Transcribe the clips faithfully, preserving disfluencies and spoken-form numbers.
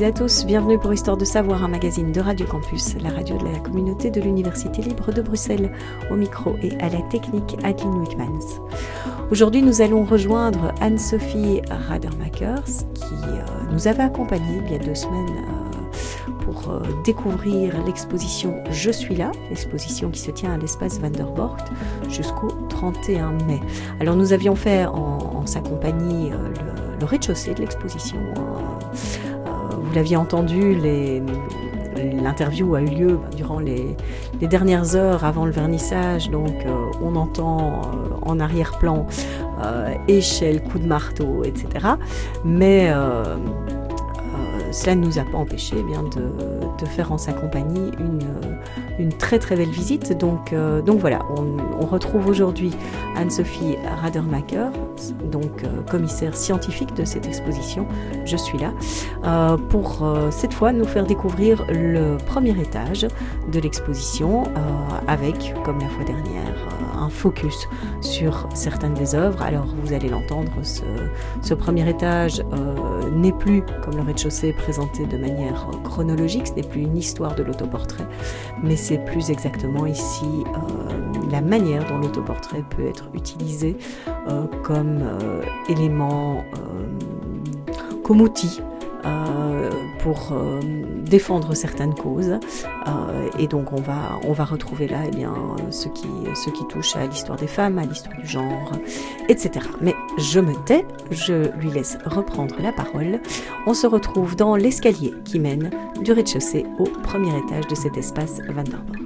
et à tous, bienvenue pour Histoire de Savoir, un magazine de Radio Campus, la radio de la communauté de l'Université libre de Bruxelles, au micro et à la technique Adeline Wittmans. Aujourd'hui, nous allons rejoindre Anne-Sophie Radermakers qui euh, nous avait accompagnés il y a deux semaines euh, pour euh, découvrir l'exposition « Je suis là », l'exposition qui se tient à l'espace Van der Borgt jusqu'au trente et un mai. Alors nous avions fait en, en sa compagnie euh, le, le rez-de-chaussée de l'exposition. Euh, euh, vous l'aviez entendu, les... L'interview a eu lieu durant les, les dernières heures avant le vernissage, donc euh, on entend euh, en arrière-plan euh, échelle, coup de marteau, et cetera. Mais euh, euh, cela ne nous a pas empêché eh bien, de, de faire en sa compagnie une, une très très belle visite. Donc, euh, donc voilà, on, on retrouve aujourd'hui Anne-Sophie Radermakers, donc euh, commissaire scientifique de cette exposition « Je suis là », euh, pour euh, cette fois nous faire découvrir le premier étage de l'exposition euh, avec, comme la fois dernière, euh, un focus sur certaines des œuvres. Alors vous allez l'entendre, ce, ce premier étage euh, n'est plus, comme le rez-de-chaussée, présenté de manière chronologique, ce n'est plus une histoire de l'autoportrait, mais c'est plus exactement ici euh, la manière dont l'autoportrait peut être utilisé euh, comme euh, élément, euh, comme outil euh, pour euh, défendre certaines causes. Euh, et donc on va, on va retrouver là eh bien, ce, qui, ce qui touche à l'histoire des femmes, à l'histoire du genre, et cetera. Mais je me tais, je lui laisse reprendre la parole. On se retrouve dans l'escalier qui mène du rez-de-chaussée au premier étage de cet espace Van der Borgt.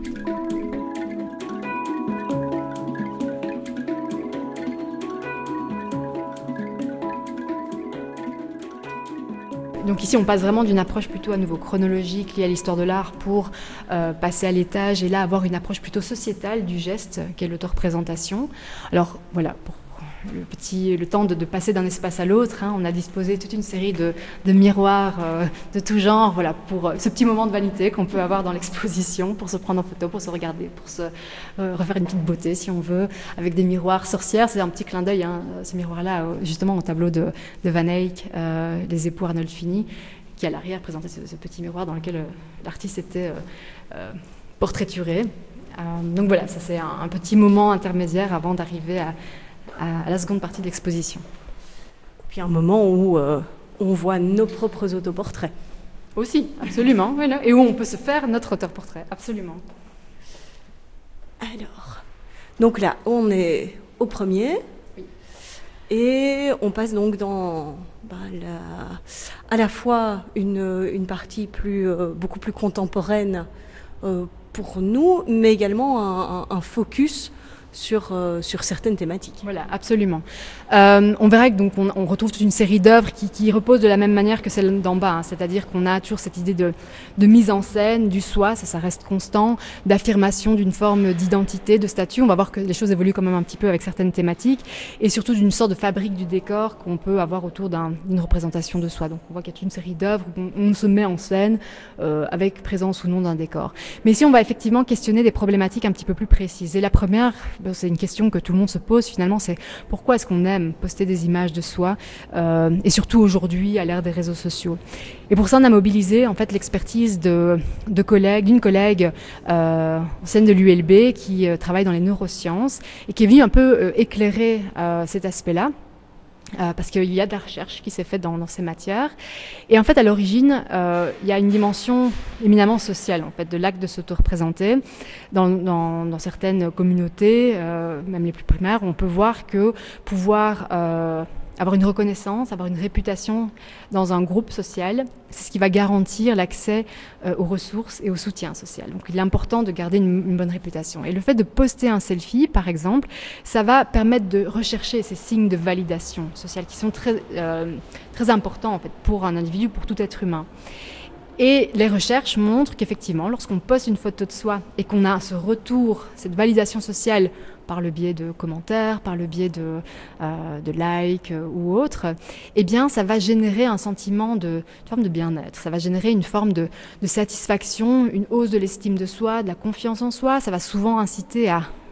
Donc ici, on passe vraiment d'une approche plutôt à nouveau chronologique liée à l'histoire de l'art pour euh, passer à l'étage et là avoir une approche plutôt sociétale du geste qu'est l'autoreprésentation. Alors voilà, pour le, petit, le temps de, de passer d'un espace à l'autre, hein, on a disposé toute une série de, de miroirs euh, de tout genre, voilà, pour euh, ce petit moment de vanité qu'on peut avoir dans l'exposition, pour se prendre en photo, pour se regarder, pour se euh, refaire une petite beauté si on veut, avec des miroirs sorcières. C'est un petit clin d'œil, hein, ce miroir-là, justement au tableau de, de Van Eyck, euh, Les époux Arnolfini, qui à l'arrière présentait ce, ce petit miroir dans lequel euh, l'artiste était euh, euh, portraituré. Euh, donc voilà, ça c'est un, un petit moment intermédiaire avant d'arriver à à la seconde partie de l'exposition. Puis un moment où euh, on voit nos propres autoportraits. Aussi, absolument. Voilà. Et où on peut se faire notre autoportrait, absolument. Alors, donc là, on est au premier. Oui. Et on passe donc dans bah, la, à la fois une, une partie plus, euh, beaucoup plus contemporaine euh, pour nous, mais également un, un, un focus Sur, euh, sur certaines thématiques. Voilà, absolument. Euh, on verra que donc on, on retrouve toute une série d'œuvres qui, qui reposent de la même manière que celle d'en bas, hein, c'est-à-dire qu'on a toujours cette idée de, de mise en scène, du soi, ça, ça reste constant, d'affirmation d'une forme d'identité, de statut. On va voir que les choses évoluent quand même un petit peu avec certaines thématiques, et surtout d'une sorte de fabrique du décor qu'on peut avoir autour d'un, d'une représentation de soi. Donc on voit qu'il y a toute une série d'œuvres où on, on se met en scène euh, avec présence ou non d'un décor. Mais ici, on va effectivement questionner des problématiques un petit peu plus précises. Et la première, c'est une question que tout le monde se pose finalement, c'est pourquoi est-ce qu'on aime poster des images de soi euh, et surtout aujourd'hui à l'ère des réseaux sociaux. Et pour ça on a mobilisé en fait l'expertise de, de collègues, d'une collègue euh, ancienne de l'U L B qui euh, travaille dans les neurosciences et qui est venue un peu euh, éclairer euh, cet aspect-là. Euh, parce qu'il y a de la recherche qui s'est faite dans, dans ces matières. Et en fait, à l'origine, euh, il y a une dimension éminemment sociale, en fait, de l'acte de s'auto-représenter. Dans, dans, dans certaines communautés, euh, même les plus primaires, on peut voir que pouvoir euh, avoir une reconnaissance, avoir une réputation dans un groupe social, c'est ce qui va garantir l'accès euh, aux ressources et au soutien social. Donc il est important de garder une, une bonne réputation. Et le fait de poster un selfie, par exemple, ça va permettre de rechercher ces signes de validation sociale qui sont très, euh, très importants en fait, pour un individu, pour tout être humain. Et les recherches montrent qu'effectivement, lorsqu'on poste une photo de soi et qu'on a ce retour, cette validation sociale par le biais de commentaires, par le biais de, euh, de likes euh, ou autres, eh bien, ça va générer un sentiment de, une forme de bien-être. Ça va générer une forme de, de satisfaction, une hausse de l'estime de soi, de la confiance en soi. Ça va souvent inciter à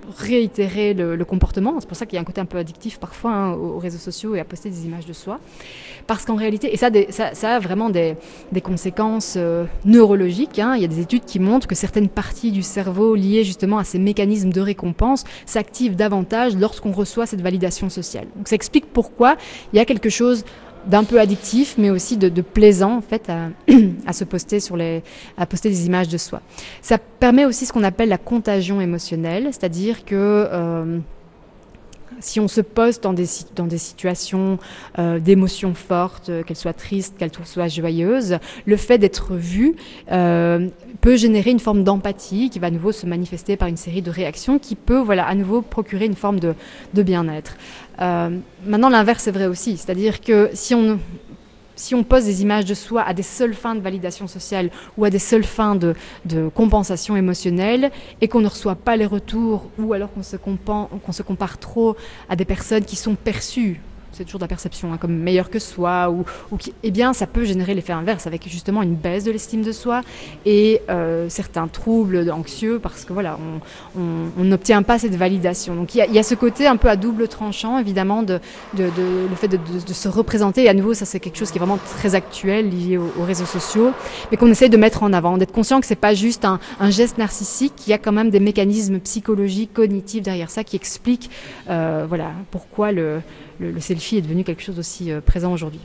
réitérer le, le comportement. C'est pour ça qu'il y a un côté un peu addictif parfois hein, aux réseaux sociaux et à poster des images de soi. Parce qu'en réalité, et ça, des, ça, ça a vraiment des, des conséquences euh, neurologiques. Hein. Il y a des études qui montrent que certaines parties du cerveau liées justement à ces mécanismes de récompense s'activent davantage lorsqu'on reçoit cette validation sociale. Donc ça explique pourquoi il y a quelque chose d'un peu addictif, mais aussi de, de plaisant en fait à, à se poster sur les, à poster des images de soi. Ça permet aussi ce qu'on appelle la contagion émotionnelle, c'est-à-dire que euh, si on se poste dans des, dans des situations euh, d'émotions fortes, euh, qu'elles soient tristes, qu'elles soient joyeuses, le fait d'être vu euh, peut générer une forme d'empathie qui va à nouveau se manifester par une série de réactions qui peut voilà, à nouveau procurer une forme de, de bien-être. Euh, maintenant, l'inverse est vrai aussi, c'est-à-dire que si on... Si on pose des images de soi à des seules fins de validation sociale ou à des seules fins de, de compensation émotionnelle et qu'on ne reçoit pas les retours ou alors qu'on se, compa- qu'on se compare trop à des personnes qui sont perçues, c'est toujours de la perception, hein, comme meilleures que soi, ou, ou qui, eh bien ça peut générer l'effet inverse avec justement une baisse de l'estime de soi et euh, certains troubles anxieux parce que voilà, on n'obtient pas cette validation. Donc il y, a, il y a ce côté un peu à double tranchant évidemment de, de, de le fait de, de, de se représenter, et à nouveau ça c'est quelque chose qui est vraiment très actuel lié aux, aux réseaux sociaux, mais qu'on essaye de mettre en avant, d'être conscient que c'est pas juste un, un geste narcissique, qu'il y a quand même des mécanismes psychologiques, cognitifs derrière ça qui expliquent euh, voilà, pourquoi le Le, le selfie est devenu quelque chose d'aussi euh, présent aujourd'hui.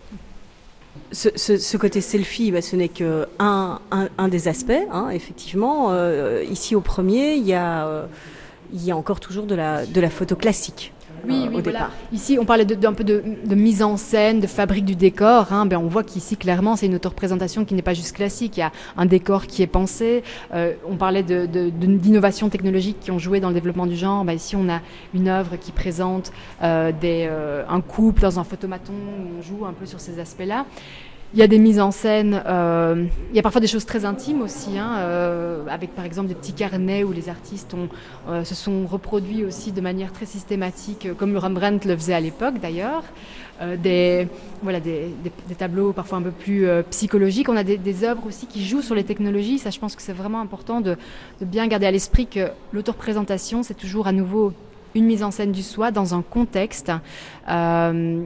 Ce, ce, ce côté selfie, bah, ce n'est qu'un un, un des aspects, hein, effectivement. Euh, ici, au premier, il y a, euh, il y a encore toujours de la, de la photo classique. Oui, euh, oui, au voilà. départ. Ici, on parlait de, d'un peu de, de mise en scène, de fabrique du décor. Hein. Ben, on voit qu'ici, clairement, c'est une autoreprésentation qui n'est pas juste classique. Il y a un décor qui est pensé. Euh, on parlait de, de, de, d'innovations technologiques qui ont joué dans le développement du genre. Ben, ici, on a une œuvre qui présente euh, des, euh, un couple dans un photomaton où on joue un peu sur ces aspects-là. Il y a des mises en scène, euh, il y a parfois des choses très intimes aussi, hein, euh, avec par exemple des petits carnets où les artistes ont, euh, se sont reproduits aussi de manière très systématique, comme le Rembrandt le faisait à l'époque d'ailleurs. Euh, des, voilà, des, des, des tableaux parfois un peu plus euh, psychologiques. On a des, des œuvres aussi qui jouent sur les technologies. Ça, je pense que c'est vraiment important de, de bien garder à l'esprit que l'autoreprésentation, c'est toujours à nouveau une mise en scène du soi dans un contexte euh,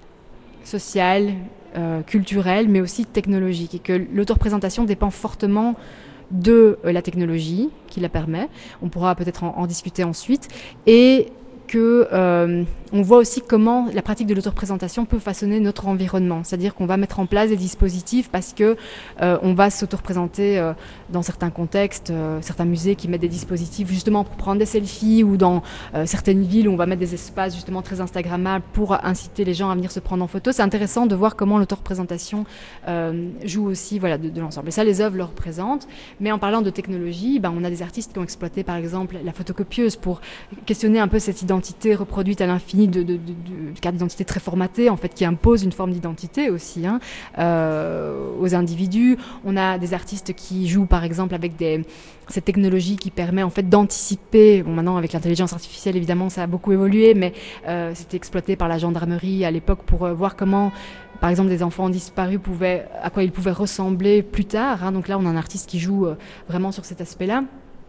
social, Euh, culturelle, mais aussi technologique, et que l'autoreprésentation dépend fortement de euh, la technologie qui la permet. On pourra peut-être en, en discuter ensuite. Et que euh, on voit aussi comment la pratique de l'autoreprésentation peut façonner notre environnement. C'est-à-dire qu'on va mettre en place des dispositifs parce que euh, on va s'autoreprésenter euh, dans certains contextes, euh, certains musées qui mettent des dispositifs justement pour prendre des selfies, ou dans euh, certaines villes où on va mettre des espaces justement très instagrammables pour inciter les gens à venir se prendre en photo. C'est intéressant de voir comment l'autoreprésentation euh, joue aussi voilà, de, de l'ensemble. Et ça, les œuvres le représentent. Mais en parlant de technologie, ben, on a des artistes qui ont exploité par exemple la photocopieuse pour questionner un peu cette identité reproduite à l'infini de, de, de, de, de carte d'identité très formatée, en fait, qui impose une forme d'identité aussi hein, euh, aux individus. On a des artistes qui jouent par exemple avec des, cette technologie qui permet en fait d'anticiper. Bon, maintenant avec l'intelligence artificielle évidemment ça a beaucoup évolué, mais euh, c'était exploité par la gendarmerie à l'époque pour euh, voir comment par exemple des enfants disparus pouvaient, à quoi ils pouvaient ressembler plus tard. Hein. Donc là on a un artiste qui joue euh, vraiment sur cet aspect-là.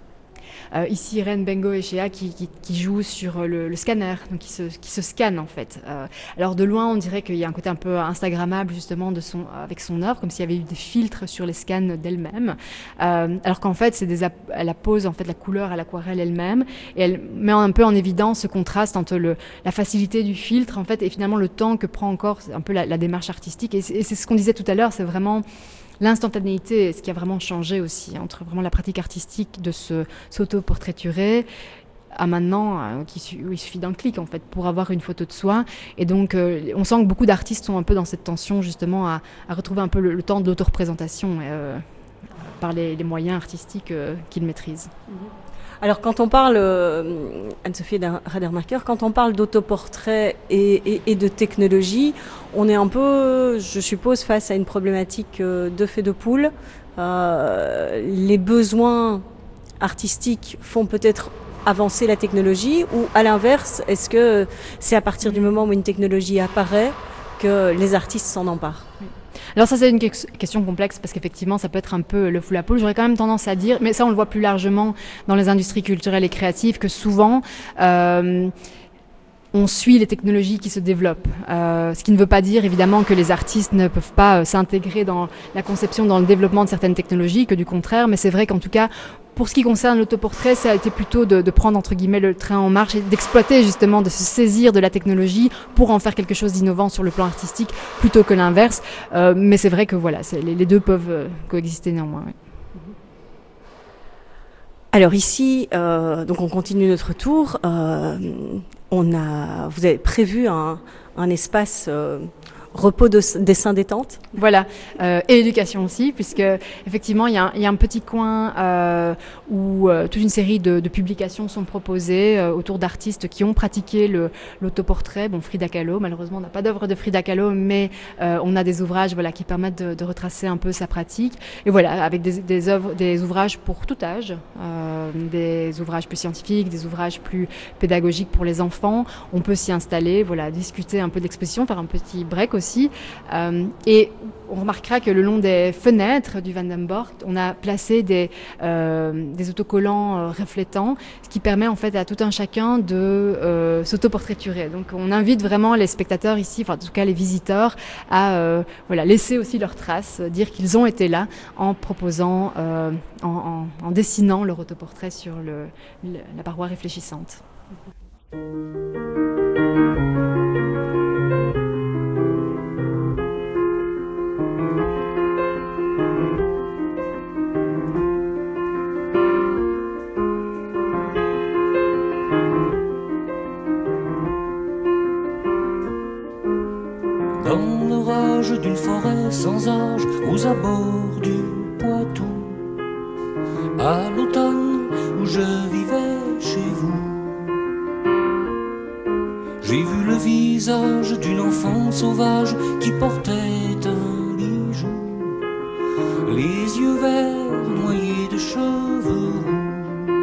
Euh, ici, Irène Bengo-Echea qui, qui, qui joue sur le, le scanner, donc qui se, qui se scanne en fait. Euh, alors de loin, on dirait qu'il y a un côté un peu instagrammable justement de son, avec son œuvre, comme s'il y avait eu des filtres sur les scans d'elle-même. Euh, alors qu'en fait, c'est des, elle appose en fait la couleur à l'aquarelle elle-même, et elle met un peu en évidence ce contraste entre le, la facilité du filtre en fait et finalement le temps que prend encore un peu la, la démarche artistique. Et c'est, et c'est ce qu'on disait tout à l'heure, c'est vraiment l'instantanéité, ce qui a vraiment changé aussi, entre vraiment la pratique artistique de se, s'auto-portraiturer à maintenant, euh, qui, où il suffit d'un clic en fait pour avoir une photo de soi. Et donc euh, on sent que beaucoup d'artistes sont un peu dans cette tension justement à, à retrouver un peu le, le temps de l'auto-représentation euh, par les, les moyens artistiques euh, qu'ils maîtrisent. Alors quand on parle, euh, Anne-Sophie Radermacher, quand on parle d'autoportrait et, et, et de technologie, on est un peu, je suppose, face à une problématique euh, d'œuf et de poule. Euh, les besoins artistiques font peut-être avancer la technologie, ou à l'inverse, est-ce que c'est à partir du moment où une technologie apparaît que les artistes s'en emparent ? Alors ça, c'est une que- question complexe parce qu'effectivement, ça peut être un peu le fou la poule. J'aurais quand même tendance à dire, mais ça, on le voit plus largement dans les industries culturelles et créatives, que souvent, euh, on suit les technologies qui se développent. Euh, ce qui ne veut pas dire, évidemment, que les artistes ne peuvent pas euh, s'intégrer dans la conception, dans le développement de certaines technologies, que du contraire. Mais c'est vrai qu'en tout cas, pour ce qui concerne l'autoportrait, ça a été plutôt de, de prendre, entre guillemets, le train en marche et d'exploiter, justement, de se saisir de la technologie pour en faire quelque chose d'innovant sur le plan artistique, plutôt que l'inverse. Euh, mais c'est vrai que, voilà, c'est, les, les deux peuvent euh, coexister néanmoins. Oui. Alors ici, euh, donc on continue notre tour. Euh, on a, vous avez prévu un, un espace euh, repos de dessin détente. Voilà, euh, et éducation aussi, puisque effectivement il y a, il y a un petit coin euh, où euh, toute une série de, de publications sont proposées euh, autour d'artistes qui ont pratiqué le, l'autoportrait. Bon, Frida Kahlo, malheureusement on n'a pas d'œuvre de Frida Kahlo, mais euh, on a des ouvrages, voilà, qui permettent de, de retracer un peu sa pratique. Et voilà, avec des, des œuvres, des ouvrages pour tout âge, euh, des ouvrages plus scientifiques, des ouvrages plus pédagogiques pour les enfants. On peut s'y installer, voilà, discuter un peu d'exposition, faire un petit break aussi. Euh, et on remarquera que le long des fenêtres du Van den Borch, on a placé des, euh, des autocollants euh, reflétants, ce qui permet en fait à tout un chacun de euh, s'autoportraiturer. Donc on invite vraiment les spectateurs ici, enfin en tout cas les visiteurs, à euh, voilà, laisser aussi leurs traces, dire qu'ils ont été là en proposant, euh, en, en, en dessinant leur autoportrait sur le, le, la paroi réfléchissante. Dans l'orage d'une forêt sans âge, aux abords du Poitou, à l'automne où je vivais chez vous, j'ai vu le visage d'une enfant sauvage qui portait un bijou, les yeux verts noyés de cheveux roux.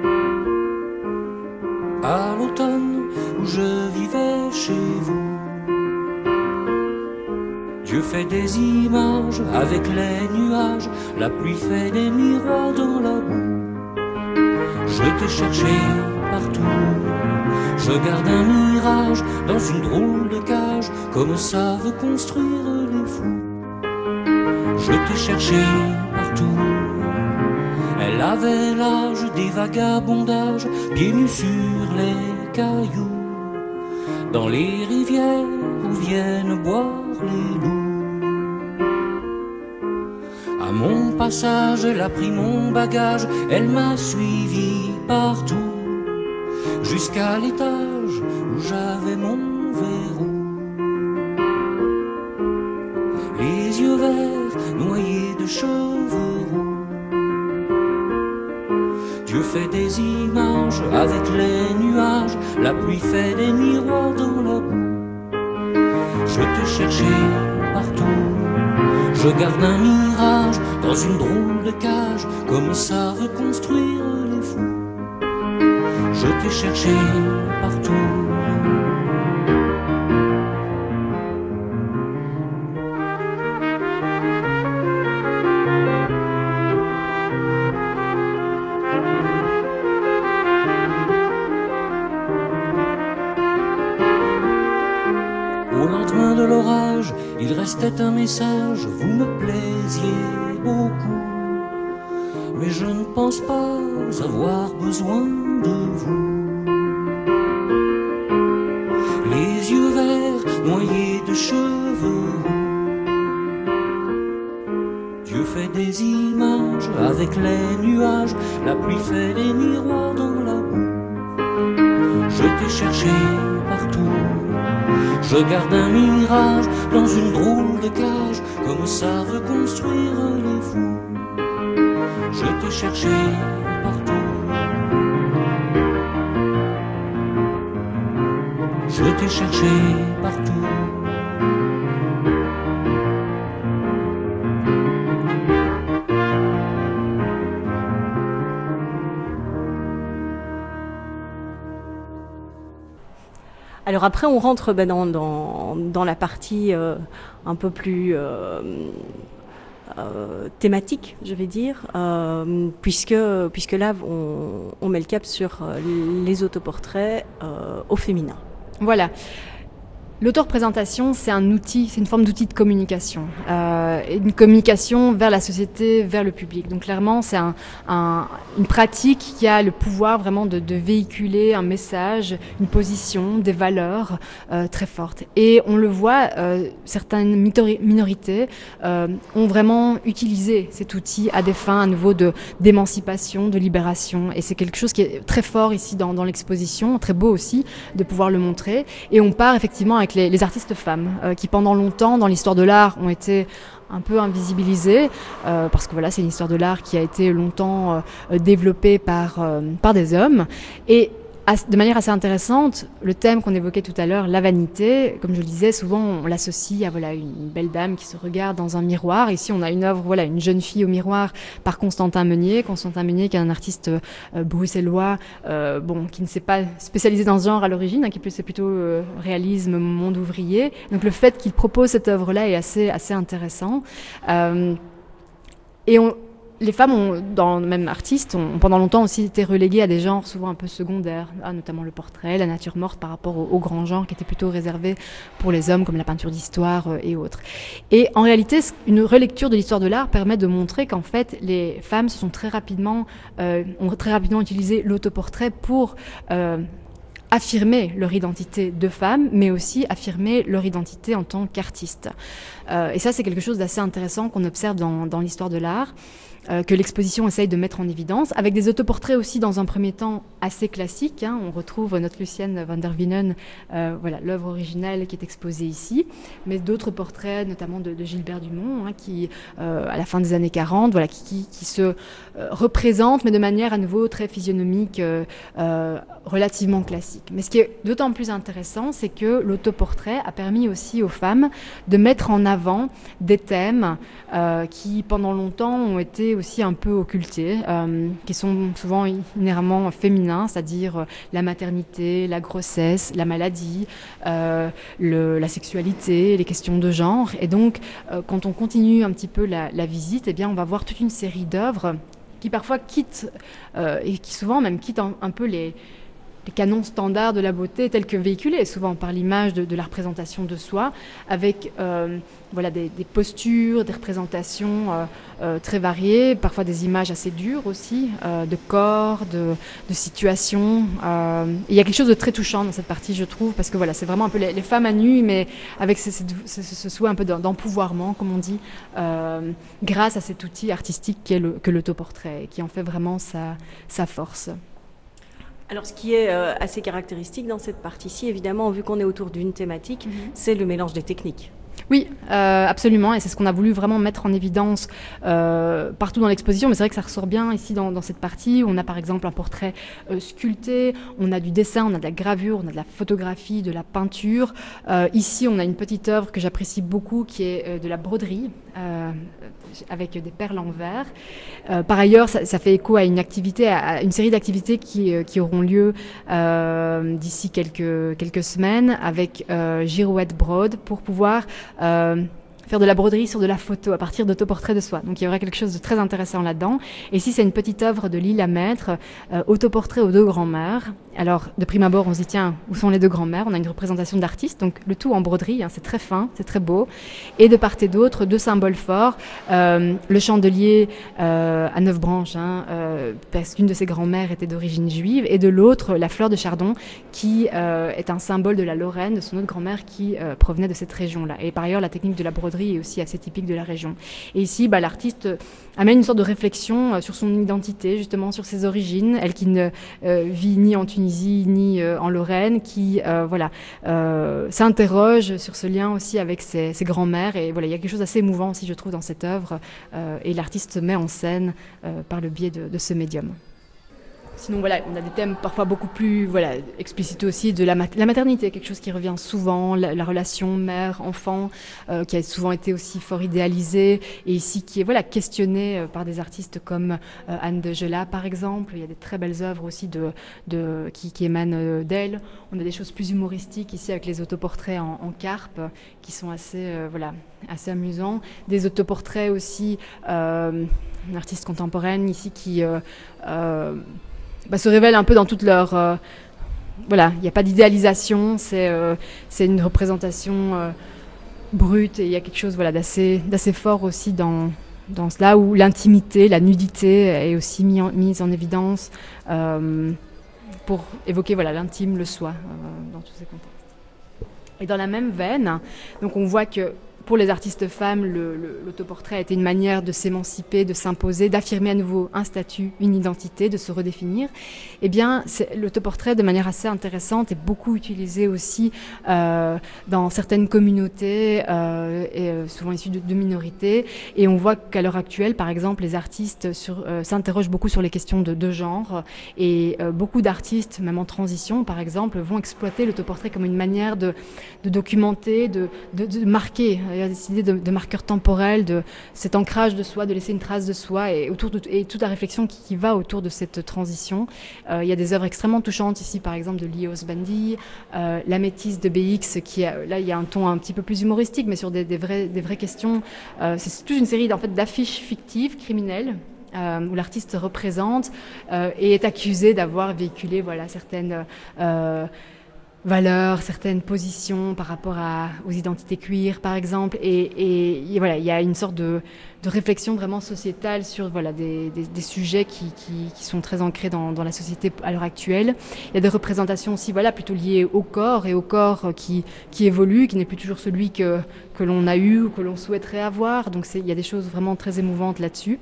À l'automne où je vivais chez vous, Dieu fait des images avec les nuages, la pluie fait des miroirs dans la boue. Je t'ai cherché partout, je garde un mirage dans une drôle de cage, comme savent construire les fous. Je t'ai cherché partout, elle avait l'âge des vagabondages, pieds nus sur les cailloux, dans les rivières où viennent boire les loups. À mon passage, elle a pris mon bagage, elle m'a suivi partout, jusqu'à l'étage où j'avais mon verrou. Les yeux verts noyés de cheveux roux. Dieu fait des images avec les nuages, la pluie fait des miroirs dans la boue. Je te cherchais partout, je garde un mirage dans une drôle de cage, comme savent construire les fous. Je t'ai cherché partout. Au lendemain de l'orage, il restait un message, vous me plaisiez beaucoup, mais je ne pense pas avoir besoin de vous. Les yeux verts noyés de cheveux roux. Dieu fait des images avec les nuages, la pluie fait des miroirs dans la boue. Je t'ai cherché partout, je garde un mirage dans une drôle de cage, comme savent construire les fous. Je t'ai cherché partout, je t'ai cherché partout. Alors après, on rentre ben, dans, dans, dans la partie euh, un peu plus euh, euh, thématique, je vais dire, euh, puisque, puisque là, on, on met le cap sur les autoportraits euh, au féminin. Voilà. L'autoreprésentation, c'est un outil, c'est une forme d'outil de communication, euh, une communication vers la société, vers le public. Donc clairement, c'est un, un, une pratique qui a le pouvoir vraiment de, de véhiculer un message, une position, des valeurs euh, très fortes. Et on le voit, euh, certaines minorités euh, ont vraiment utilisé cet outil à des fins à nouveau de d'émancipation, de libération. Et c'est quelque chose qui est très fort ici dans, dans l'exposition, très beau aussi de pouvoir le montrer. Et on part effectivement avec Les, les artistes femmes euh, qui pendant longtemps dans l'histoire de l'art ont été un peu invisibilisées euh, parce que voilà, c'est une histoire de l'art qui a été longtemps euh, développée par, euh, par des hommes. Et de manière assez intéressante, le thème qu'on évoquait tout à l'heure, la vanité, comme je le disais, souvent on l'associe à voilà, une belle dame qui se regarde dans un miroir. Ici, on a une œuvre, voilà, une jeune fille au miroir par Constantin Meunier. Constantin Meunier, qui est un artiste euh, bruxellois, euh, bon, qui ne s'est pas spécialisé dans ce genre à l'origine, hein, qui est plutôt euh, réalisme, monde ouvrier. Donc le fait qu'il propose cette œuvre-là est assez, assez intéressant. Euh, et on Les femmes, ont, dans même artistes, ont pendant longtemps aussi été reléguées à des genres souvent un peu secondaires, ah, notamment le portrait, la nature morte par rapport au, au grand genre qui était plutôt réservé pour les hommes, comme la peinture d'histoire euh, et autres. Et en réalité, une relecture de l'histoire de l'art permet de montrer qu'en fait, les femmes se sont très rapidement, euh, ont très rapidement utilisé l'autoportrait pour euh, affirmer leur identité de femme, mais aussi affirmer leur identité en tant qu'artiste. Euh, et ça, c'est quelque chose d'assez intéressant qu'on observe dans, dans l'histoire de l'art. Euh, que l'exposition essaye de mettre en évidence, avec des autoportraits aussi dans un premier temps assez classiques. Hein. On retrouve notre Lucienne van der Wienen, euh, voilà, l'œuvre originale qui est exposée ici, mais d'autres portraits, notamment de, de Gilbert Dumont, hein, qui, euh, à la fin des années quarante, voilà, qui, qui, qui se euh, représente, mais de manière à nouveau très physionomique, euh, euh, relativement classique. Mais ce qui est d'autant plus intéressant, c'est que l'autoportrait a permis aussi aux femmes de mettre en avant des thèmes euh, qui, pendant longtemps, ont été aussi un peu occultés, euh, qui sont souvent inhéremment féminins, c'est-à-dire la maternité, la grossesse, la maladie, euh, le, la sexualité, les questions de genre. Et donc, euh, quand on continue un petit peu la, la visite, eh bien, on va voir toute une série d'œuvres qui parfois quittent, euh, et qui souvent même quittent un, un peu les... les canons standards de la beauté tels que véhiculés souvent par l'image de, de la représentation de soi, avec euh, voilà, des, des postures, des représentations euh, euh, très variées, parfois des images assez dures aussi, euh, de corps, de, de situations. Euh, il y a quelque chose de très touchant dans cette partie, je trouve, parce que voilà, c'est vraiment un peu les, les femmes à nu, mais avec ce, ce, ce, ce souhait un peu d'empouvoirment, comme on dit, euh, grâce à cet outil artistique qui est le, que l'autoportrait, qui en fait vraiment sa, sa force. Alors, ce qui est euh, assez caractéristique dans cette partie-ci, évidemment, vu qu'on est autour d'une thématique, mmh. c'est le mélange des techniques. Oui, euh, absolument, et c'est ce qu'on a voulu vraiment mettre en évidence euh, partout dans l'exposition, mais c'est vrai que ça ressort bien ici dans, dans cette partie où on a par exemple un portrait euh, sculpté, on a du dessin, on a de la gravure, on a de la photographie, de la peinture. Euh, ici, on a une petite œuvre que j'apprécie beaucoup qui est euh, de la broderie euh, avec des perles en verre. Euh, par ailleurs, ça, ça fait écho à une activité, à une série d'activités qui, euh, qui auront lieu euh, d'ici quelques, quelques semaines avec euh, Girouette Brode pour pouvoir Euh, faire de la broderie sur de la photo à partir d'autoportraits de soi. Donc il y aurait quelque chose de très intéressant là-dedans. Et ici, c'est une petite œuvre de Lila Maître, euh, autoportrait aux deux grands-mères. Alors, de prime abord, on se dit, tiens, où sont les deux grands-mères? On a une représentation d'artiste, donc le tout en broderie, hein, c'est très fin, c'est très beau. Et de part et d'autre, deux symboles forts. Euh, le chandelier euh, à neuf branches, hein, euh, parce qu'une de ses grands-mères était d'origine juive, et de l'autre, la fleur de chardon, qui euh, est un symbole de la Lorraine, de son autre grand-mère qui euh, provenait de cette région-là. Et par ailleurs, la technique de la broderie est aussi assez typique de la région. Et ici, bah, l'artiste amène une sorte de réflexion euh, sur son identité, justement sur ses origines, elle qui ne euh, vit ni en Tunisie ni euh, en Lorraine, qui euh, voilà, euh, s'interroge sur ce lien aussi avec ses, ses grands-mères. Et voilà, il y a quelque chose d'assez émouvant aussi, je trouve, dans cette œuvre. Euh, et l'artiste se met en scène euh, par le biais de, de ce médium. Sinon, voilà, on a des thèmes parfois beaucoup plus voilà, explicites aussi, de la, mat- la maternité, quelque chose qui revient souvent, la, la relation mère-enfant, euh, qui a souvent été aussi fort idéalisée, et ici qui est voilà, questionnée euh, par des artistes comme euh, Anne de Gelat, par exemple. Il y a des très belles œuvres aussi de, de, qui, qui émanent euh, d'elle. On a des choses plus humoristiques ici avec les autoportraits en, en carpe, qui sont assez, euh, voilà, assez amusants. Des autoportraits aussi, euh, une artiste contemporaine ici qui... Euh, euh, Bah, se révèlent un peu dans toute leur... Euh, voilà, il n'y a pas d'idéalisation, c'est, euh, c'est une représentation euh, brute, et il y a quelque chose voilà, d'assez, d'assez fort aussi dans, dans cela, où l'intimité, la nudité est aussi mis en, mise en évidence euh, pour évoquer voilà, l'intime, le soi, euh, dans tous ces contextes. Et dans la même veine, donc on voit que pour les artistes femmes, le, le, l'autoportrait a été une manière de s'émanciper, de s'imposer, d'affirmer à nouveau un statut, une identité, de se redéfinir. Eh bien, c'est, l'autoportrait, de manière assez intéressante, est beaucoup utilisé aussi euh, dans certaines communautés, euh, et, euh, souvent issues de, de minorités. Et on voit qu'à l'heure actuelle, par exemple, les artistes sur, euh, s'interrogent beaucoup sur les questions de, de genre. Et euh, beaucoup d'artistes, même en transition, par exemple, vont exploiter l'autoportrait comme une manière de, de documenter, de, de, de marquer. Il y a des idées de, de marqueurs temporels, de cet ancrage de soi, de laisser une trace de soi, et, autour de, et toute la réflexion qui, qui va autour de cette transition. Euh, il y a des œuvres extrêmement touchantes ici, par exemple de Lios Bandi, euh, La Métisse de B X, qui a, là il y a un ton un petit peu plus humoristique, mais sur des, des, vrais, des vraies questions. Euh, c'est toute une série en fait, d'affiches fictives, criminelles, Euh, où l'artiste représente euh, et est accusé d'avoir véhiculé voilà, certaines euh, valeurs, certaines positions par rapport à, aux identités queer, par exemple. Et, et, et voilà, il y a une sorte de, de réflexion vraiment sociétale sur voilà, des, des, des sujets qui, qui, qui sont très ancrés dans, dans la société à l'heure actuelle. Il y a des représentations aussi voilà, plutôt liées au corps, et au corps qui, qui évolue, qui n'est plus toujours celui que, que l'on a eu ou que l'on souhaiterait avoir. Donc c'est, il y a des choses vraiment très émouvantes là-dessus.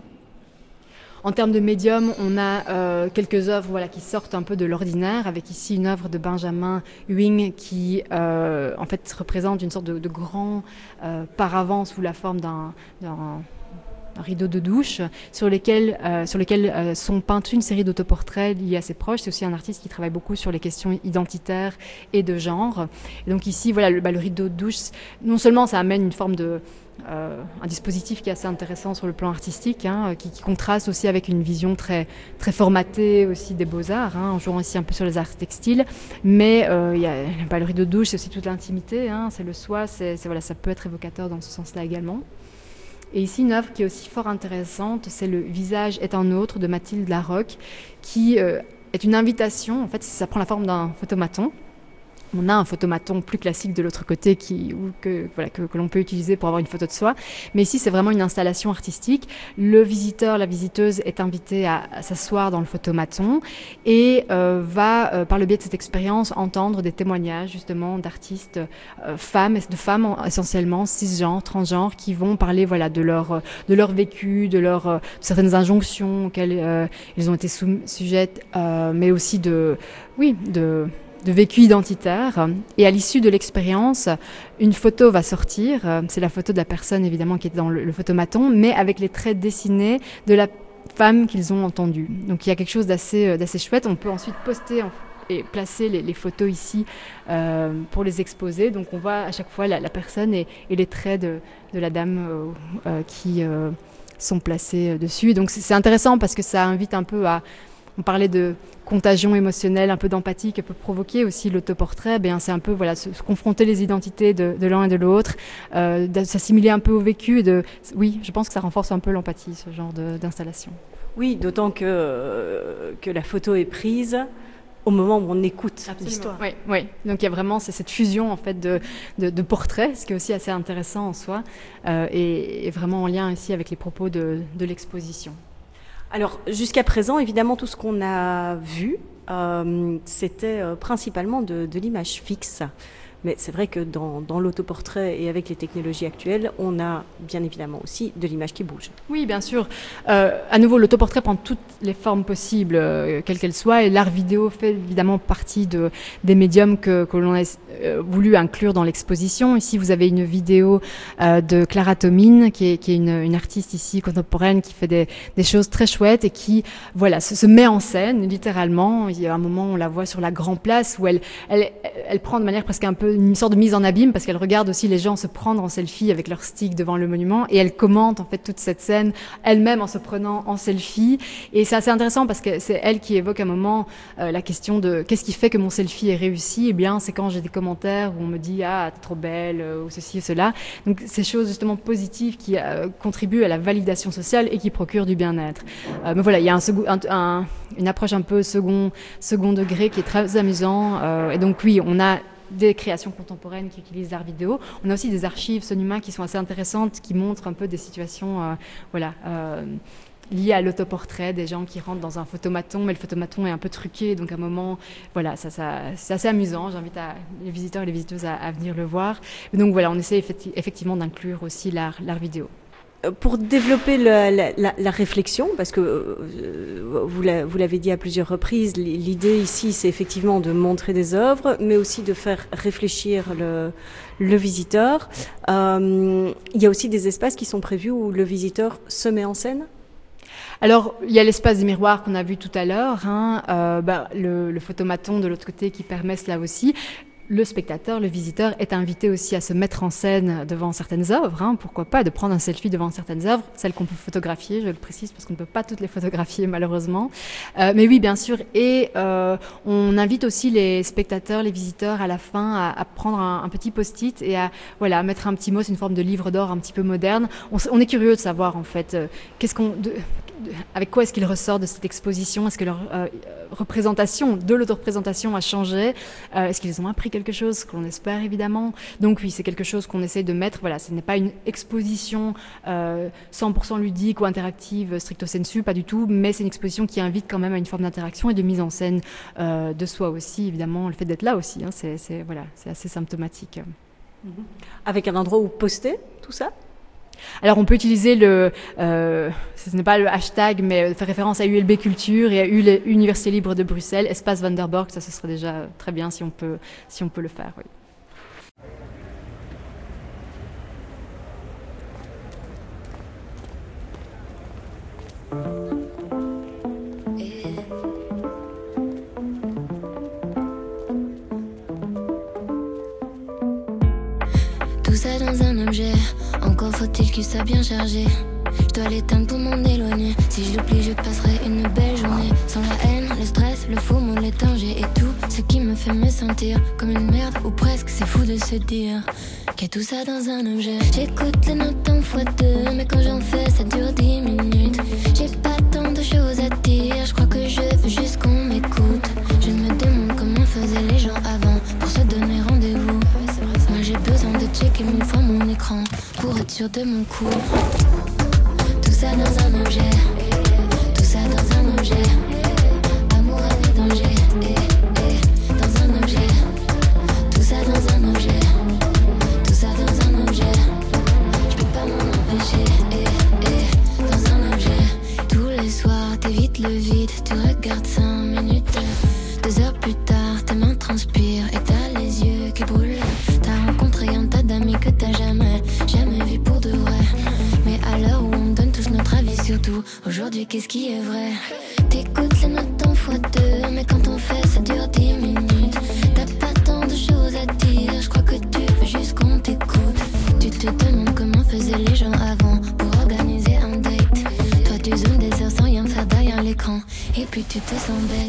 En termes de médium, on a euh, quelques œuvres voilà, qui sortent un peu de l'ordinaire, avec ici une œuvre de Benjamin Huing qui euh, en fait représente une sorte de, de grand euh, paravent sous la forme d'un, d'un rideau de douche sur lesquels, euh, sur lesquels euh, sont peints une série d'autoportraits liés à ses proches. C'est aussi un artiste qui travaille beaucoup sur les questions identitaires et de genre. Et donc ici, voilà, le, bah, le rideau de douche, non seulement ça amène une forme de Euh, un dispositif qui est assez intéressant sur le plan artistique, hein, qui, qui contraste aussi avec une vision très, très formatée aussi des beaux-arts, hein, en jouant ici un peu sur les arts textiles. Mais euh, il y a bah, le rideau de douche, c'est aussi toute l'intimité, hein, c'est le soi, c'est, c'est, voilà, ça peut être évocateur dans ce sens-là également. Et ici, une œuvre qui est aussi fort intéressante, c'est Le visage est un autre de Mathilde Larocque, qui euh, est une invitation, en fait, ça prend la forme d'un photomaton. On a un photomaton plus classique de l'autre côté qui, ou que, voilà, que, que l'on peut utiliser pour avoir une photo de soi. Mais ici, c'est vraiment une installation artistique. Le visiteur, la visiteuse est invité à, à s'asseoir dans le photomaton et euh, va, euh, par le biais de cette expérience, entendre des témoignages justement d'artistes euh, femmes, de femmes essentiellement, cisgenres, transgenres, qui vont parler voilà, de, leur, de leur vécu, de, leur, de certaines injonctions auxquelles euh, ils ont été sou- sujettes, euh, mais aussi de... Oui, de de vécu identitaire. Et à l'issue de l'expérience, une photo va sortir. C'est la photo de la personne, évidemment, qui est dans le, le photomaton, mais avec les traits dessinés de la femme qu'ils ont entendue. Donc il y a quelque chose d'assez, d'assez chouette. On peut ensuite poster en, et placer les, les photos ici euh, pour les exposer. Donc on voit à chaque fois la, la personne et, et les traits de, de la dame euh, euh, qui euh, sont placés dessus. Donc c'est, c'est intéressant parce que ça invite un peu à... On parlait de contagion émotionnelle, un peu d'empathie que peut provoquer aussi l'autoportrait. Bien, c'est un peu voilà, se, se confronter les identités de, de l'un et de l'autre, euh, de s'assimiler un peu au vécu. Et de, oui, je pense que ça renforce un peu l'empathie, ce genre de, d'installation. Oui, d'autant que, euh, que la photo est prise au moment où on écoute Absolument. L'histoire. Oui, oui. Donc il y a vraiment c'est cette fusion en fait de, de, de portraits, ce qui est aussi assez intéressant en soi, euh, et, et vraiment en lien ici avec les propos de, de l'exposition. Alors, jusqu'à présent, évidemment, tout ce qu'on a vu, euh, c'était euh, principalement de, de l'image fixe. Mais c'est vrai que dans, dans l'autoportrait et avec les technologies actuelles, on a bien évidemment aussi de l'image qui bouge. Oui, bien sûr. Euh, à nouveau, l'autoportrait prend toutes les formes possibles, euh, quelles qu'elles soient, et l'art vidéo fait évidemment partie de, des médiums que, que l'on a euh, voulu inclure dans l'exposition. Ici, vous avez une vidéo euh, de Clara Tomine, qui est, qui est une, une artiste ici contemporaine, qui fait des, des choses très chouettes et qui, voilà, se, se met en scène, littéralement. Il y a un moment, on la voit sur la Grand Place, où elle, elle, elle prend de manière presque un peu une sorte de mise en abîme, parce qu'elle regarde aussi les gens se prendre en selfie avec leur stick devant le monument, et elle commente en fait toute cette scène elle-même en se prenant en selfie. Et c'est assez intéressant parce que c'est elle qui évoque un moment euh, la question de qu'est-ce qui fait que mon selfie est réussi. Eh bien, c'est quand j'ai des commentaires où on me dit ah t'es trop belle euh, ou ceci ou cela. Donc ces choses justement positives qui euh, contribuent à la validation sociale et qui procurent du bien-être. Euh, mais voilà, il y a un, second, un, un, une approche un peu second, second degré qui est très amusant. Euh, et donc oui, on a des créations contemporaines qui utilisent l'art vidéo. On a aussi des archives Sonuma qui sont assez intéressantes, qui montrent un peu des situations euh, voilà, euh, liées à l'autoportrait, des gens qui rentrent dans un photomaton, mais le photomaton est un peu truqué, donc à un moment, voilà, ça, ça, c'est assez amusant. J'invite à, les visiteurs et les visiteuses à, à venir le voir. Et donc voilà, on essaie effecti- effectivement d'inclure aussi l'art, l'art vidéo. Pour développer la, la, la réflexion, parce que euh, vous, la, vous l'avez dit à plusieurs reprises, l'idée ici c'est effectivement de montrer des œuvres, mais aussi de faire réfléchir le, le visiteur. Euh, il y a aussi des espaces qui sont prévus où le visiteur se met en scène. Alors, il y a l'espace des miroirs qu'on a vu tout à l'heure, hein, euh, bah, le, le photomaton de l'autre côté qui permet cela aussi. Le spectateur, le visiteur est invité aussi à se mettre en scène devant certaines œuvres, hein, pourquoi pas, de prendre un selfie devant certaines œuvres, celles qu'on peut photographier, je le précise, parce qu'on ne peut pas toutes les photographier malheureusement. Euh, mais oui, bien sûr, et euh, on invite aussi les spectateurs, les visiteurs à la fin à, à prendre un, un petit post-it et à voilà, mettre un petit mot, c'est une forme de livre d'or un petit peu moderne. On, on est curieux de savoir en fait, euh, qu'est-ce qu'on... De, avec quoi est-ce qu'ils ressortent de cette exposition? Est-ce que leur euh, représentation, de l'autoreprésentation a changé? euh, Est-ce qu'ils ont appris quelque chose? Ce qu'on espère évidemment. Donc oui, c'est quelque chose qu'on essaie de mettre. Voilà, ce n'est pas une exposition euh, cent pour cent ludique ou interactive stricto sensu, pas du tout, mais c'est une exposition qui invite quand même à une forme d'interaction et de mise en scène euh, de soi aussi. Évidemment, le fait d'être là aussi, hein, c'est, c'est, voilà, c'est assez symptomatique. Avec un endroit où poster tout ça? Alors on peut utiliser le, euh, ce n'est pas le hashtag, mais faire référence à U L B Culture et à Université Libre de Bruxelles, Espace Vanderborg, ça ce serait déjà très bien si on peut, si on peut le faire. Oui. Tout ça dans un objet, encore faut-il qu'il soit bien chargé. Je dois l'éteindre pour m'en éloigner. Si je l'oublie, je passerai une belle journée. Sans la haine, le stress, le faux mot, les dangers et tout ce qui me fait me sentir comme une merde ou presque. C'est fou de se dire qu'il y a tout ça dans un objet. J'écoute les notes en fois deux, mais quand j'en fais, ça dure dix minutes. J'ai pas tant de choses à dire, je crois que je veux juste qu'on m'écoute. Je me demande comment faisaient les gens avant pour se donner rendez-vous. Moi j'ai besoin de checker mille fois mon écran pour être sûr de mon coup. Tout ça dans un objet, tout ça dans un objet. Amour, année, danger, eh, eh, dans un objet. Tout ça dans un objet, tout ça dans un objet. Je peux pas m'en empêcher, eh, eh, dans un objet. Tous les soirs, t'évites le vide, tu regardes cinq minutes. Deux heures plus tard, tes mains transpirent et t'as les yeux qui brûlent. T'as rencontré un tas d'amis que t'as jamais, jamais vu pour de vrai. Mais à l'heure où on donne tous notre avis sur tout, aujourd'hui qu'est-ce qui est vrai? T'écoutes les notes en fois deux, mais quand on fait ça dure dix minutes. T'as pas tant de choses à dire, je crois que tu veux juste qu'on t'écoute. Tu te demandes comment faisaient les gens avant pour organiser un date. Toi tu zoomes des heures sans rien faire derrière l'écran, et puis tu te sens bête.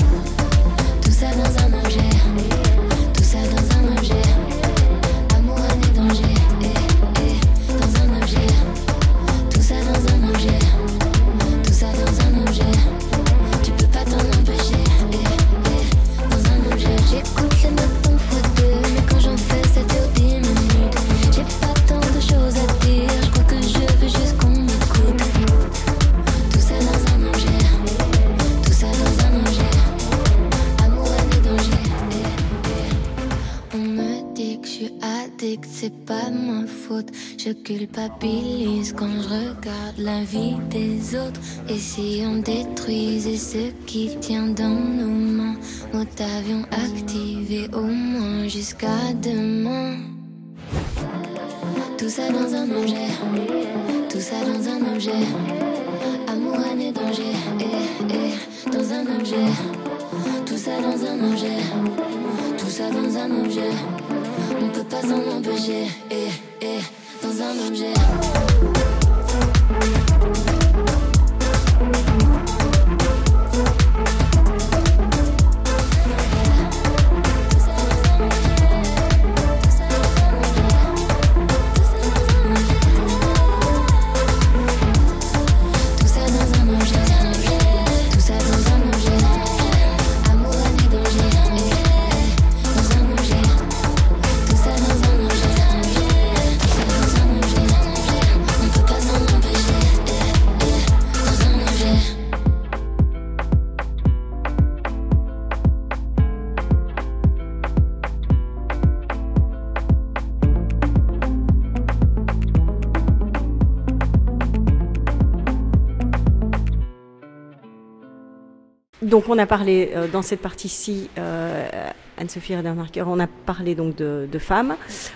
Tout ça dans un objet, tout ça dans un objet. Amour, année, danger, eh, eh, dans un objet. Tout ça dans un objet, tout ça dans un objet. Tu peux pas t'en empêcher, eh, eh, dans un objet. J'écoute les notes en fois deux, mais quand j'en fais ça dure dix minutes. J'ai pas tant de choses à dire, je crois que je veux juste qu'on m'écoute. Tout ça dans un objet, tout ça dans un objet. Amour, année, danger. sais que c'est pas ma faute. Je culpabilise quand je regarde la vie des autres. Et si on détruisait ce qui tient dans nos mains, mode avion activé au moins jusqu'à demain. Tout ça dans un objet, tout ça dans un objet. Amour, haine et danger, eh, eh, dans un objet. Tout ça dans un objet, tout ça dans un objet. On peut pas s'en empêcher, eh, eh, dans un objet. Donc on a parlé euh, dans cette partie-ci, euh, Anne-Sophie Redermarker, on a parlé donc de, de femmes,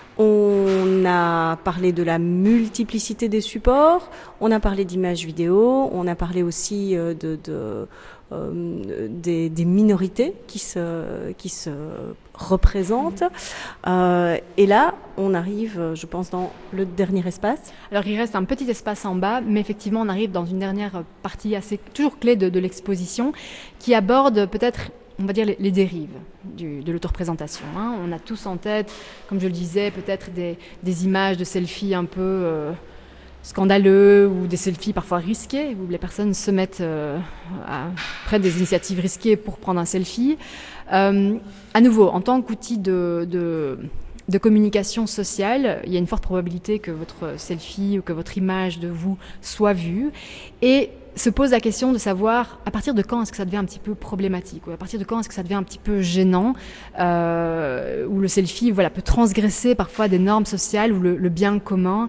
on a parlé de la multiplicité des supports, on a parlé d'images vidéo, on a parlé aussi euh, de, de euh, des, des minorités qui se qui se représentent. Euh, et là, on arrive, je pense, dans le dernier espace. Alors il reste un petit espace en bas, mais effectivement on arrive dans une dernière partie assez toujours clé de, de l'exposition, qui aborde peut-être, on va dire, les, les dérives du, de l'autoreprésentation. Hein. On a tous en tête, comme je le disais, peut-être des, des images de selfies un peu euh, scandaleux ou des selfies parfois risqués, où les personnes se mettent euh, à, prennent des initiatives risquées pour prendre un selfie. Euh, à nouveau, en tant qu'outil de, de, de communication sociale, il y a une forte probabilité que votre selfie ou que votre image de vous soit vue. Et se pose la question de savoir à partir de quand est-ce que ça devient un petit peu problématique, ou à partir de quand est-ce que ça devient un petit peu gênant, euh, où le selfie voilà, peut transgresser parfois des normes sociales, ou le, le bien commun,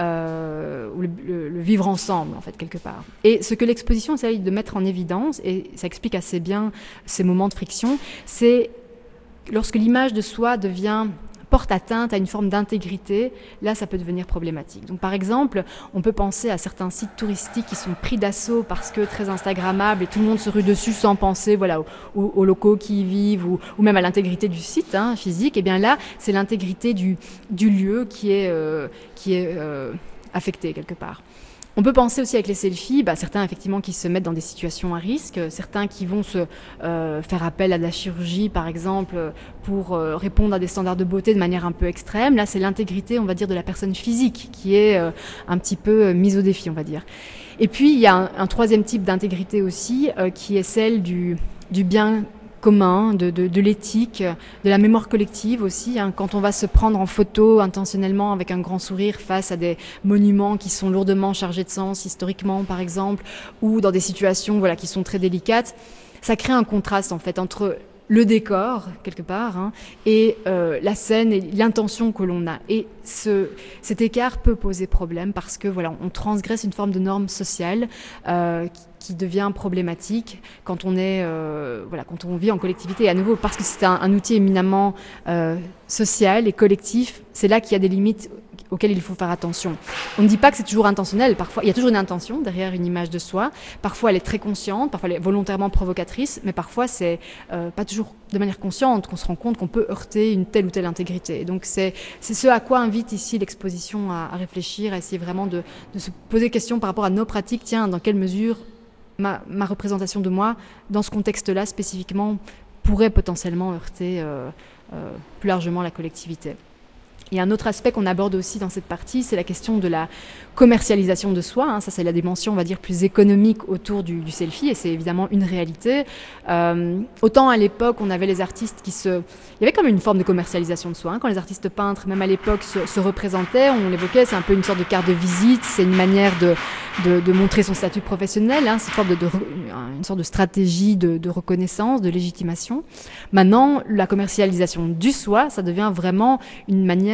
euh, ou le, le, le vivre ensemble, en fait, quelque part. Et ce que l'exposition essaye de mettre en évidence, et ça explique assez bien ces moments de friction, c'est lorsque l'image de soi devient porte atteinte à une forme d'intégrité, là ça peut devenir problématique. Donc par exemple, on peut penser à certains sites touristiques qui sont pris d'assaut parce que très instagrammables et tout le monde se rue dessus sans penser voilà, aux, aux locaux qui y vivent ou, ou même à l'intégrité du site hein, physique. Et bien là, c'est l'intégrité du, du lieu qui est, euh, qui est euh, affectée quelque part. On peut penser aussi avec les selfies, bah, certains effectivement qui se mettent dans des situations à risque, certains qui vont se euh, faire appel à de la chirurgie par exemple pour euh, répondre à des standards de beauté de manière un peu extrême. Là c'est l'intégrité on va dire de la personne physique qui est euh, un petit peu euh, mise au défi on va dire. Et puis il y a un, un troisième type d'intégrité aussi euh, qui est celle du, du bien commun, de, de, de l'éthique, de la mémoire collective aussi. Hein. Quand on va se prendre en photo intentionnellement avec un grand sourire face à des monuments qui sont lourdement chargés de sens, historiquement par exemple, ou dans des situations voilà, qui sont très délicates, ça crée un contraste en fait entre le décor, quelque part, hein, et euh, la scène et l'intention que l'on a. Et ce, cet écart peut poser problème parce que voilà, on transgresse une forme de norme sociale euh, qui, qui devient problématique quand on est, euh, voilà, quand on vit en collectivité. Et à nouveau, parce que c'est un, un outil éminemment euh, social et collectif, c'est là qu'il y a des limites auxquelles il faut faire attention. On ne dit pas que c'est toujours intentionnel. Parfois, il y a toujours une intention derrière une image de soi. Parfois, elle est très consciente, parfois elle est volontairement provocatrice, mais parfois, c'est euh, pas toujours de manière consciente qu'on se rend compte qu'on peut heurter une telle ou telle intégrité. Et donc, c'est, c'est ce à quoi invite ici l'exposition à, à réfléchir, à essayer vraiment de, de se poser des questions par rapport à nos pratiques. Tiens, dans quelle mesure ma, ma représentation de moi, dans ce contexte-là spécifiquement, pourrait potentiellement heurter euh, euh, plus largement la collectivité. Il y a un autre aspect qu'on aborde aussi dans cette partie, c'est la question de la commercialisation de soi. Hein. Ça, c'est la dimension, on va dire, plus économique autour du, du selfie, et c'est évidemment une réalité. Euh, autant à l'époque, on avait les artistes qui se... Il y avait quand même une forme de commercialisation de soi. Hein. Quand les artistes peintres, même à l'époque, se, se représentaient, on l'évoquait, c'est un peu une sorte de carte de visite, c'est une manière de, de, de montrer son statut professionnel, hein. C'est une, forme de, de, une sorte de stratégie de, de reconnaissance, de légitimation. Maintenant, la commercialisation du soi, ça devient vraiment une manière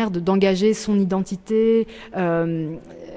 manière de, d'engager son identité, euh,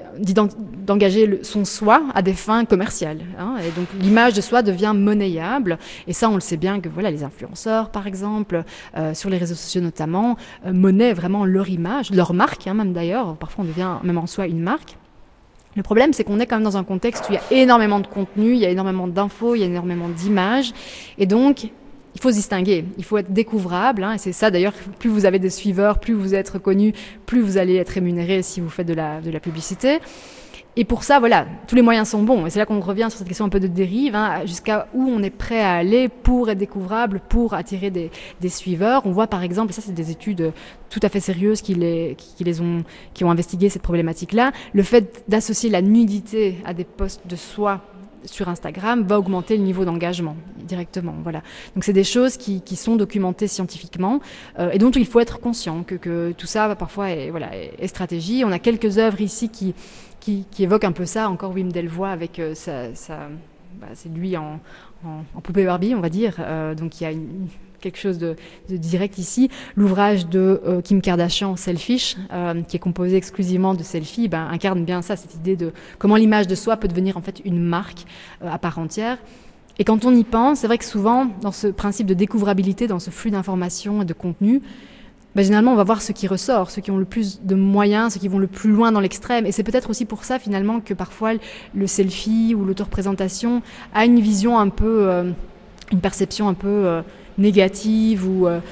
d'engager le, son soi à des fins commerciales. Hein, et donc l'image de soi devient monnayable. Et ça, on le sait bien que voilà, les influenceurs, par exemple, euh, sur les réseaux sociaux notamment, euh, monnaient vraiment leur image, leur marque, hein, même d'ailleurs. Parfois, on devient même en soi une marque. Le problème, c'est qu'on est quand même dans un contexte où il y a énormément de contenu, il y a énormément d'infos, il y a énormément d'images. Et donc, il faut se distinguer, il faut être découvrable. Hein, et c'est ça, d'ailleurs, plus vous avez des suiveurs, plus vous êtes reconnu, plus vous allez être rémunéré si vous faites de la, de la publicité. Et pour ça, voilà, tous les moyens sont bons. Et c'est là qu'on revient sur cette question un peu de dérive, hein, jusqu'à où on est prêt à aller pour être découvrable, pour attirer des, des suiveurs. On voit par exemple, et ça c'est des études tout à fait sérieuses qui, les, qui, qui, les ont, qui ont investigué cette problématique-là, le fait d'associer la nudité à des posts de soi sur Instagram va augmenter le niveau d'engagement directement. Voilà. Donc c'est des choses qui, qui sont documentées scientifiquement euh, et dont il faut être conscient que, que tout ça parfois est, voilà, est, est stratégie. On a quelques œuvres ici qui Qui, qui évoque un peu ça, encore Wim Delvoye avec euh, sa, sa, bah, c'est lui en, en, en poupée Barbie, on va dire. Euh, donc il y a une, quelque chose de, de direct ici. L'ouvrage de euh, Kim Kardashian, Selfish, euh, qui est composé exclusivement de selfies, ben, incarne bien ça, cette idée de comment l'image de soi peut devenir en fait une marque euh, à part entière. Et quand on y pense, c'est vrai que souvent, dans ce principe de découvrabilité, dans ce flux d'informations et de contenu, ben, généralement, on va voir ce qui ressort, ceux qui ont le plus de moyens, ceux qui vont le plus loin dans l'extrême. Et c'est peut-être aussi pour ça, finalement, que parfois le selfie ou l'autoreprésentation a une vision un peu, euh, une perception un peu euh, négative ou euh,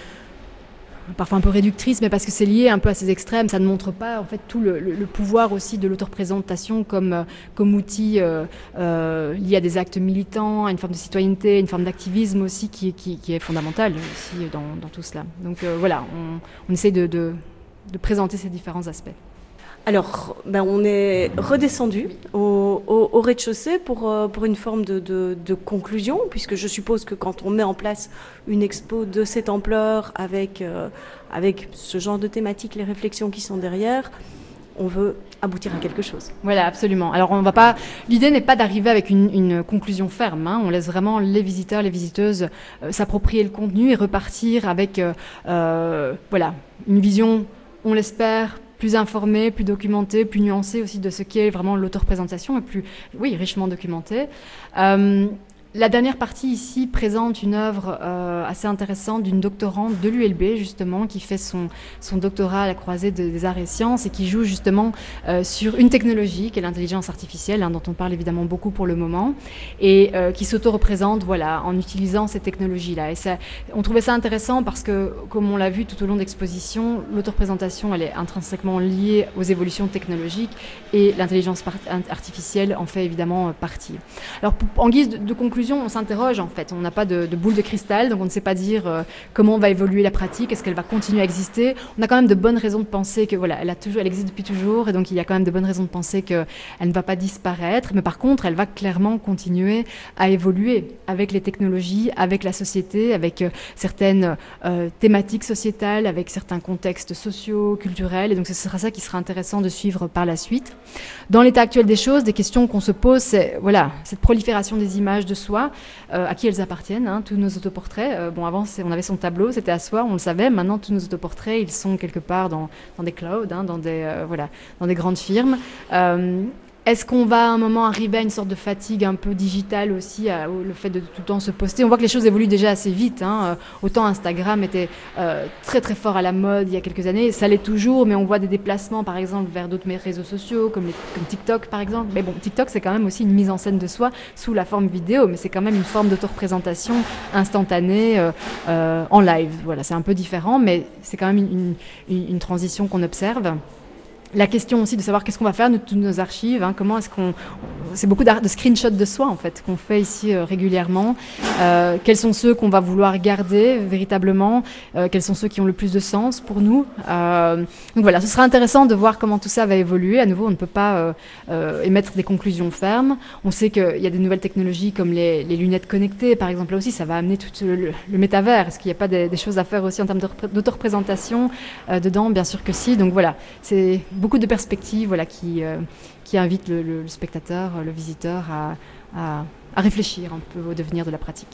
parfois un peu réductrice, mais parce que c'est lié un peu à ces extrêmes. Ça ne montre pas, en fait, tout le, le, le pouvoir aussi de l'autoreprésentation comme, comme outil euh, euh, lié à des actes militants, à une forme de citoyenneté, une forme d'activisme aussi qui, qui, qui est fondamentale aussi dans, dans tout cela. Donc euh, voilà, on, on essaie de, de, de présenter ces différents aspects. Alors, ben on est redescendu au, au, au rez-de-chaussée pour, euh, pour une forme de, de, de conclusion, puisque je suppose que quand on met en place une expo de cette ampleur, avec, euh, avec ce genre de thématique, les réflexions qui sont derrière, on veut aboutir à quelque chose. Voilà, absolument. Alors, on va pas. L'idée n'est pas d'arriver avec une, une conclusion ferme. Hein. On laisse vraiment les visiteurs, les visiteuses euh, s'approprier le contenu et repartir avec, euh, euh, voilà, une vision, on l'espère, plus informée, plus documentée, plus nuancée aussi de ce qu'est vraiment l'autoreprésentation et plus, oui, richement documentée. Euh, La dernière partie ici présente une œuvre euh, assez intéressante d'une doctorante de l'U L B justement qui fait son, son doctorat à la croisée de, des arts et sciences et qui joue justement euh, sur une technologie qui est l'intelligence artificielle hein, dont on parle évidemment beaucoup pour le moment et euh, qui s'auto-représente voilà, en utilisant ces technologies-là. Et ça, on trouvait ça intéressant parce que comme on l'a vu tout au long de l'exposition, l'auto-représentation elle est intrinsèquement liée aux évolutions technologiques et l'intelligence artificielle en fait évidemment partie. Alors en guise de, de conclusion, on s'interroge en fait, on n'a pas de, de boule de cristal, donc on ne sait pas dire euh, comment va évoluer la pratique, est-ce qu'elle va continuer à exister. On a quand même de bonnes raisons de penser que voilà, elle, a toujours, elle existe depuis toujours, et donc il y a quand même de bonnes raisons de penser qu'elle ne va pas disparaître, mais par contre, elle va clairement continuer à évoluer avec les technologies, avec la société, avec euh, certaines euh, thématiques sociétales, avec certains contextes sociaux, culturels, et donc ce sera ça qui sera intéressant de suivre par la suite. Dans l'état actuel des choses, des questions qu'on se pose, c'est voilà, cette prolifération des images de soi, Euh, à qui elles appartiennent, hein, tous nos autoportraits. Euh, bon, avant, on avait son tableau, c'était à soi, on le savait. Maintenant, tous nos autoportraits, ils sont quelque part dans, dans des clouds, hein, dans, des, euh, voilà, dans des grandes firmes. Euh, Est-ce qu'on va à un moment arriver à une sorte de fatigue un peu digitale aussi, à, le fait de tout le temps se poster? On voit que les choses évoluent déjà assez vite. Hein. Euh, autant Instagram était euh, très très fort à la mode il y a quelques années, ça l'est toujours, mais on voit des déplacements par exemple vers d'autres réseaux sociaux, comme, les, comme TikTok par exemple. Mais bon, TikTok c'est quand même aussi une mise en scène de soi sous la forme vidéo, mais c'est quand même une forme d'autoreprésentation instantanée euh, euh, en live. Voilà, c'est un peu différent, mais c'est quand même une, une, une transition qu'on observe. La question aussi de savoir qu'est-ce qu'on va faire de toutes nos archives, hein, comment est-ce qu'on... C'est beaucoup de screenshots de soi, en fait, qu'on fait ici euh, régulièrement. Euh, quels sont ceux qu'on va vouloir garder véritablement euh, Quels sont ceux qui ont le plus de sens pour nous euh, Donc voilà, ce sera intéressant de voir comment tout ça va évoluer. À nouveau, on ne peut pas euh, euh, émettre des conclusions fermes. On sait qu'il y a des nouvelles technologies comme les, les lunettes connectées, par exemple. Là aussi, ça va amener tout le, le métavers. Est-ce qu'il n'y a pas des, des choses à faire aussi en termes d'autoreprésentation euh, dedans? Bien sûr que si. Donc voilà, c'est... beaucoup de perspectives voilà, qui, euh, qui invitent le, le, le spectateur, le visiteur à, à, à réfléchir un peu au devenir de la pratique.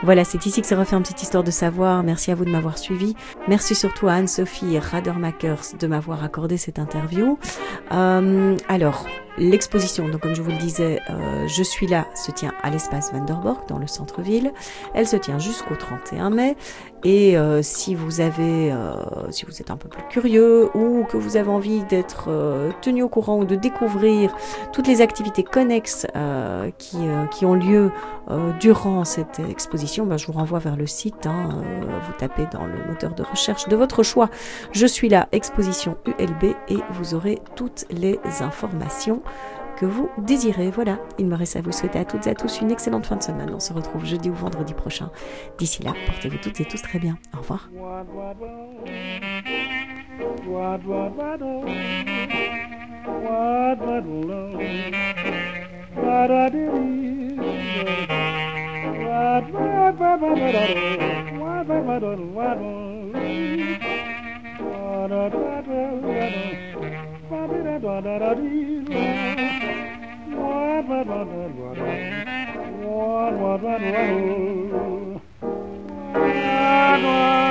Voilà, c'est ici que se referme cette histoire de savoir. Merci à vous de m'avoir suivi. Merci surtout à Anne-Sophie Radermakers de m'avoir accordé cette interview. Euh, alors, l'exposition, donc comme je vous le disais, euh, Je suis là, se tient à l'espace Van der Borck dans le centre-ville. Elle se tient jusqu'au trente et un mai. Et euh, si vous avez, euh, si vous êtes un peu plus curieux ou que vous avez envie d'être euh, tenu au courant ou de découvrir toutes les activités connexes euh, qui, euh, qui ont lieu euh, durant cette exposition, ben, je vous renvoie vers le site. Hein, euh, vous tapez dans le moteur de recherche de votre choix « Je suis là, exposition U L B » et vous aurez toutes les informations que vous désirez. Voilà, il me reste à vous souhaiter à toutes et à tous une excellente fin de semaine. On se retrouve jeudi ou vendredi prochain. D'ici là, portez-vous toutes et tous très bien. Au revoir. What